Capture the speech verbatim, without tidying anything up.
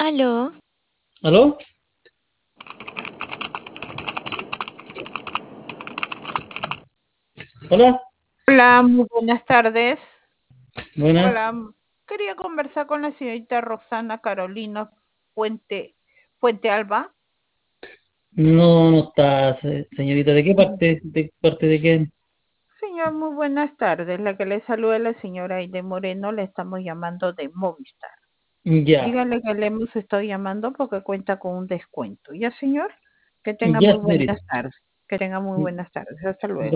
Aló, ¿Aló? Hola, Hola, muy buenas tardes. buenas. Hola, m- quería conversar con la señorita Roxana Carolina Fuente, Fuente Alba. No, no está, se- señorita. ¿De qué Mm. parte? ¿De parte de quién? Señor, muy buenas tardes. La que le saluda es la señora Aide Moreno, le estamos llamando de Movistar. Ya, Dígale que le hemos estado llamando porque cuenta con un descuento. ¿Ya, señor? Que tenga ya, muy señorita. buenas tardes. Que tenga muy buenas tardes. Hasta luego.